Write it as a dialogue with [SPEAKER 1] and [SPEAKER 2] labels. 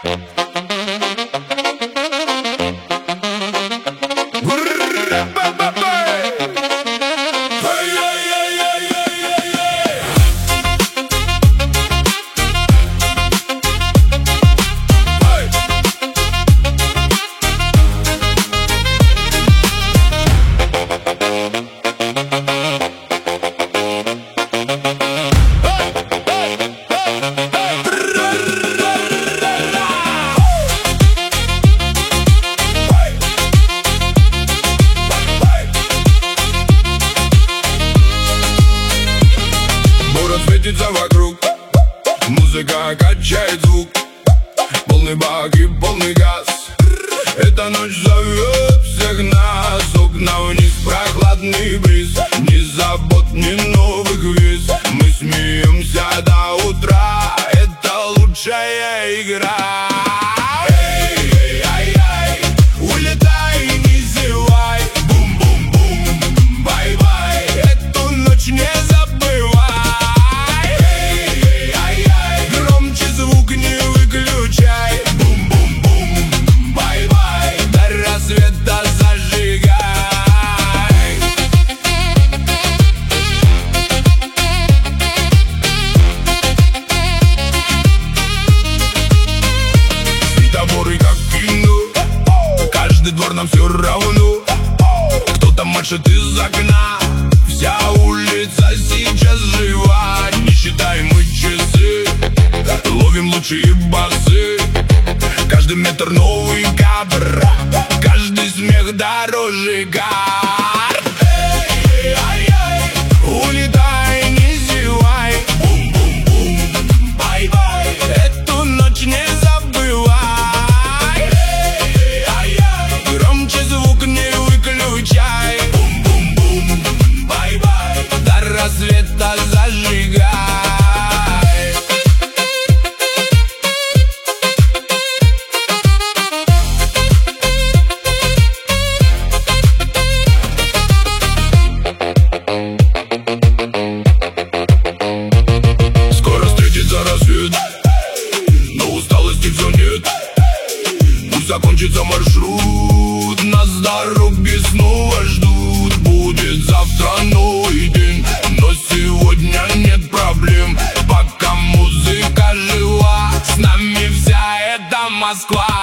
[SPEAKER 1] Светится вокруг, музыка качает звук, полный бак и полный газ. Эта ночь зовет всех нас. Окна вниз, прохладный бриз, ни забот, ни новых виз. Мы смеемся до утра, это лучшая игра. Улетай, не зевай, бум-бум-бум, бай-бай. Эту ночь не забывай. Громче звук не выключай, бум-бум-бум, бай-бай. До рассвета зажигай. Светофоры как кино, каждый двор нам все равно. Кто-то машет из окна, вся улица сейчас жива. Не считаем мы часы, ловим лучшие басы. Каждый метр новый кадр, каждый смех дороже гар. Улетай, не зевай, бум-бум-бум, бай-бай. Эту ночь не забывай. Громче звук не выключай, бум-бум-бум, бай-бай. До рассвета зажигай. Скоро встретится рассвет, но усталости все нет. Пусть закончится маршрут, нас дороги снова ждут. Будет завтра новый день, но сегодня нет проблем. Пока музыка жива, с нами вся эта Москва.